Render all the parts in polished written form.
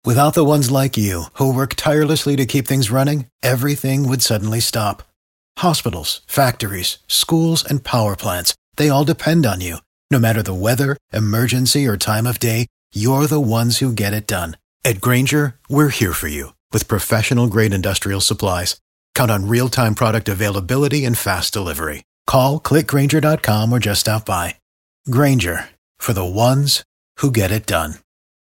Without the ones like you, who work tirelessly to keep things running, everything would suddenly stop. Hospitals, factories, schools, and power plants, they all depend on you. No matter the weather, emergency, or time of day, you're the ones who get it done. At Grainger, we're here for you with professional-grade industrial supplies. Count on real-time product availability and fast delivery. Call, click Grainger.com, or just stop by. Grainger, for the ones who get it done.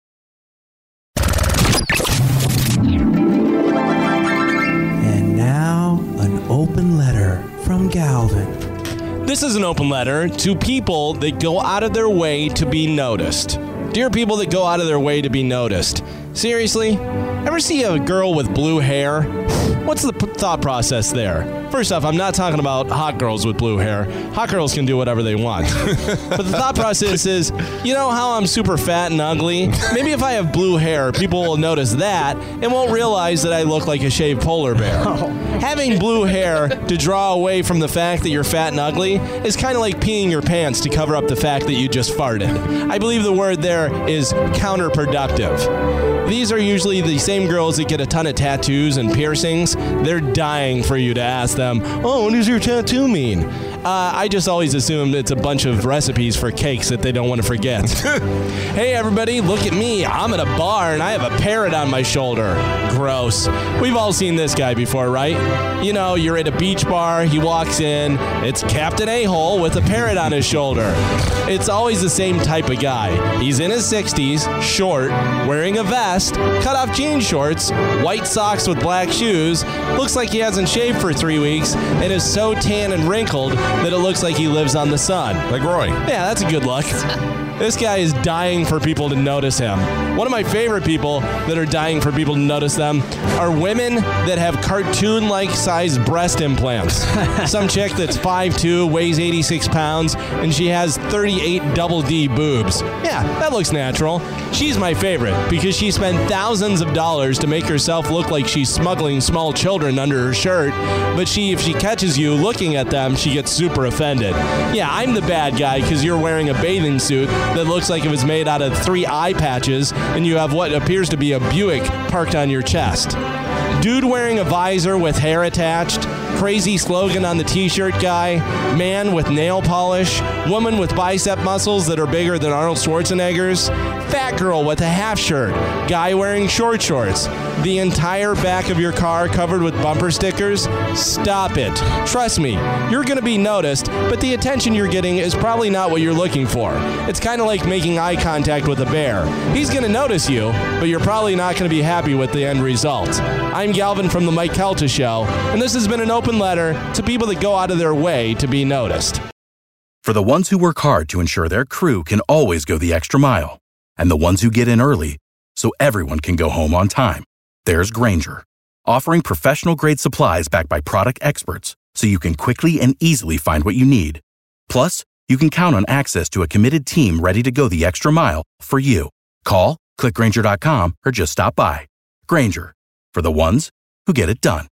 And now, an open letter from Galvin. This is an open letter to people that go out of their way to be noticed. Dear people that go out of their way to be noticed. Seriously? Ever see a girl with blue hair? What's the thought process there? First off, I'm not talking about hot girls with blue hair. Hot girls can do whatever they want. But the thought process is, you know how I'm super fat and ugly? Maybe if I have blue hair, people will notice that and won't realize that I look like a shaved polar bear. Having blue hair to draw away from the fact that you're fat and ugly is kind of like peeing your pants to cover up the fact that you just farted. I believe the word there is counterproductive. These are usually the same girls that get a ton of tattoos and piercings. They're dying for you to ask them, oh, what does your tattoo mean? I just always assume it's a bunch of recipes for cakes that they don't want to forget. Hey, everybody, look at me. I'm at a bar and I have a parrot on my shoulder. Gross. We've all seen this guy before, right? You know, you're at a beach bar, he walks in, it's Captain A-Hole with a parrot on his shoulder. It's always the same type of guy. He's in his 60s, short, wearing a vest, cut-off jean shorts, white socks with black shoes, looks like he hasn't shaved for 3 weeks, and is so tan and wrinkled that it looks like he lives on the sun. Like Roy. Yeah, that's a good look. This guy is dying for people to notice him. One of my favorite people that are dying for people to notice them are women that have cartoon-like sized breast implants. Some chick that's 5'2", weighs 86 pounds, and she has 38 double D boobs. Yeah, that looks natural. She's my favorite because she spent thousands of dollars to make herself look like she's smuggling small children under her shirt, but if she catches you looking at them, she gets super offended. Yeah, I'm the bad guy because you're wearing a bathing suit that looks like it was made out of 3 eye patches, and you have what appears to be a Buick parked on your chest. Dude wearing a visor with hair attached, crazy slogan on the t-shirt guy, man with nail polish, woman with bicep muscles that are bigger than Arnold Schwarzenegger's, fat girl with a half shirt, guy wearing short shorts, the entire back of your car covered with bumper stickers. Stop it. Trust me, you're going to be noticed, but the attention you're getting is probably not what you're looking for. It's kind of like making eye contact with a bear. He's going to notice you, but you're probably not going to be happy with the end result. I'm Galvin from The Mike Calta Show, and this has been an open letter to people that go out of their way to be noticed. For the ones who work hard to ensure their crew can always go the extra mile, and the ones who get in early so everyone can go home on time, there's Grainger, offering professional-grade supplies backed by product experts so you can quickly and easily find what you need. Plus, you can count on access to a committed team ready to go the extra mile for you. Call, click Grainger.com, or just stop by. Grainger, for the ones who get it done.